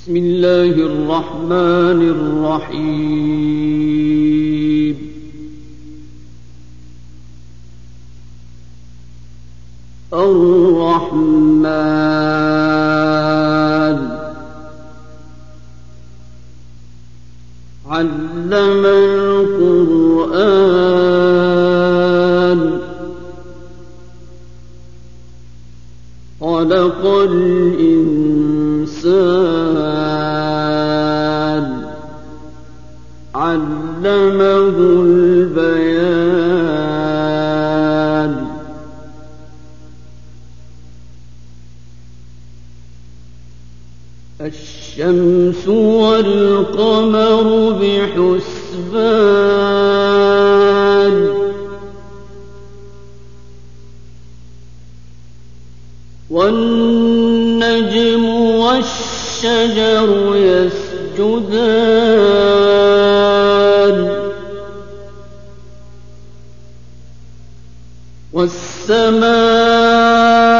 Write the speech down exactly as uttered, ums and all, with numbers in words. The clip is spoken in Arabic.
بسم الله الرحمن الرحيم الرحمن علم القرآن خلق الإنسان علمه البيان الشمس والقمر بحسبان والنجم والشجر يسجدان والسماء